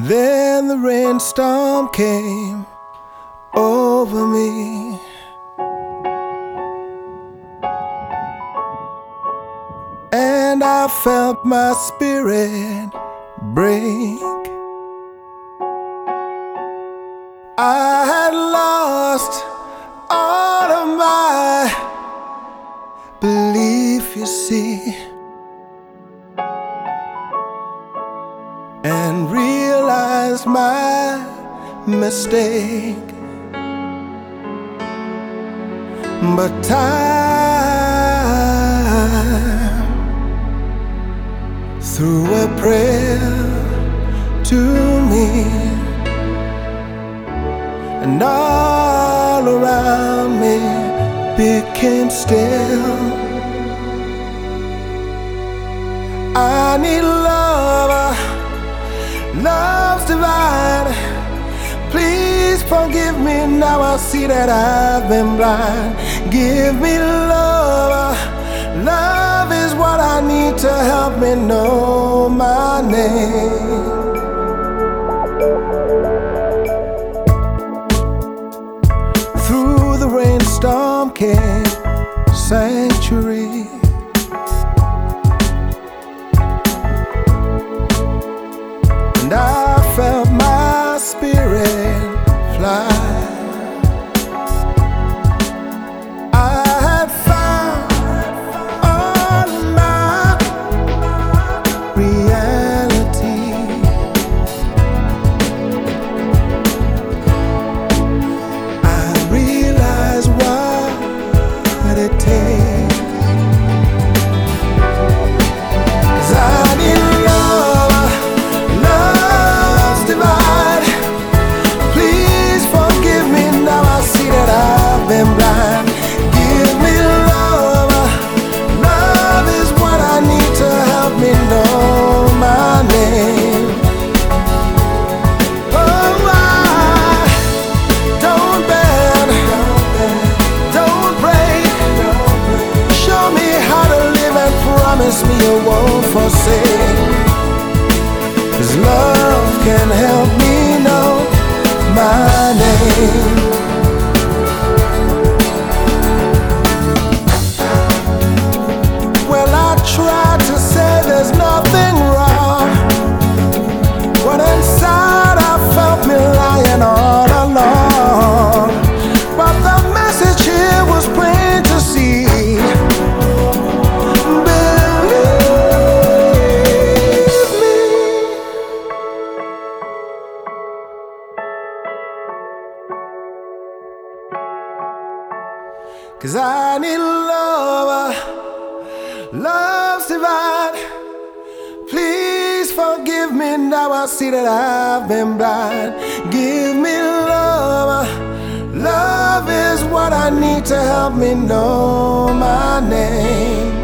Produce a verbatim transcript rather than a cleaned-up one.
Then the rainstorm came over me, and I felt my spirit break. I had lost all of my belief, you see, and realized my mistake. But time, through a prayer to me, and all around me became still. I need love, love's divine. Please forgive me, now I see that I've been blind. Give me love, love is what I need to help me know my name. Through the rainstorm came sanctuary, and I felt my spirit fly. I had found all my reality. I realized what it takes, 'cause I need love, love's divine. Please forgive me, now I see that I've been blind. Give me love, love is what I need to help me know my name. Oh, I don't bend, don't break. Show me how to live and promise me you won't forsake. 'Cause love can help me know my name. Well, I tried to say there's nothing wrong, but inside I felt me lying all along. But the message here was plain to see. Believe me. 'Cause I need love, love's divine. Please forgive me, now I see that I've been blind. Give me love, love is what I need to help me know my name.